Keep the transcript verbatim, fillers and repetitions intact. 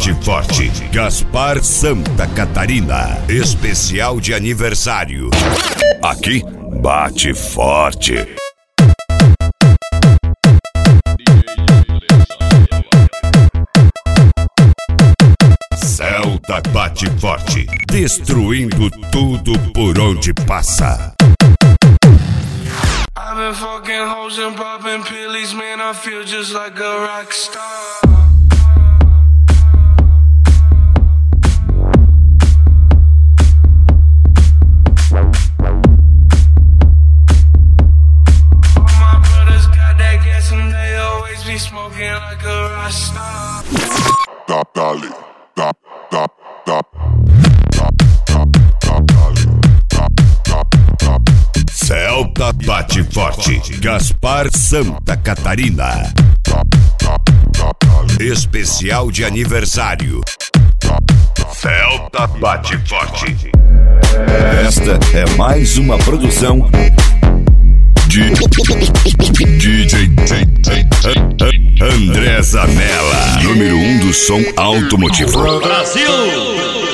bate forte. Gaspar Santa Catarina. Especial de aniversário. Aqui bate forte. Celta bate forte, destruindo tudo por onde passa. I've been fucking hoes and popping pillies, man, I feel just like a rock star. All my brothers got that gas and they always be smoking like a rock star. Top Dali, top, top, top. Celta bate forte, Gaspar Santa Catarina. Especial de aniversário. Celta bate forte. Esta é mais uma produção de D J André Zanella, número um do som automotivo. Brasil!